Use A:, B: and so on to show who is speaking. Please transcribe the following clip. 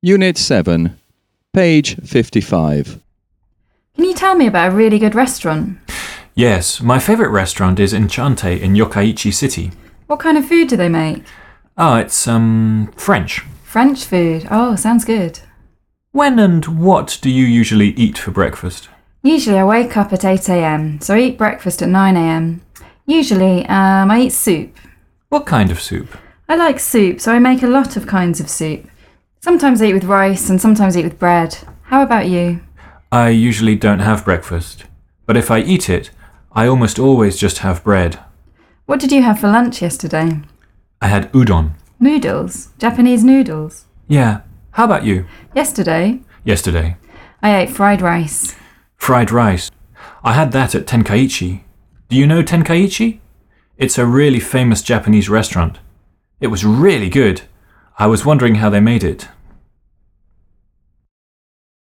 A: Unit 7, page 55.
B: Can you tell me about a really good restaurant?
C: Yes, my favourite restaurant is Enchante in Yokkaichi City.
B: What kind of food do they make?
C: It's, French.
B: French food. Oh, sounds good.
C: When and what do you usually eat for breakfast?
B: Usually I wake up at 8 a.m, so I eat breakfast at 9 a.m. Usually, I eat soup.
C: What kind of soup?
B: I like soup, so I make a lot of kinds of soup. Sometimes I eat with rice and sometimes I eat with bread. How about you?
C: I usually don't have breakfast, but if I eat it, I almost always just have bread.
B: What did you have for lunch yesterday?
C: I had udon.
B: Noodles? Japanese noodles?
C: Yeah. How about you?
B: Yesterday,
C: Yesterday.
B: I ate fried rice.
C: Fried rice. I had that at Tenkaichi. Do you know Tenkaichi? It's a really famous Japanese restaurant. It was really good. I was wondering how they made it.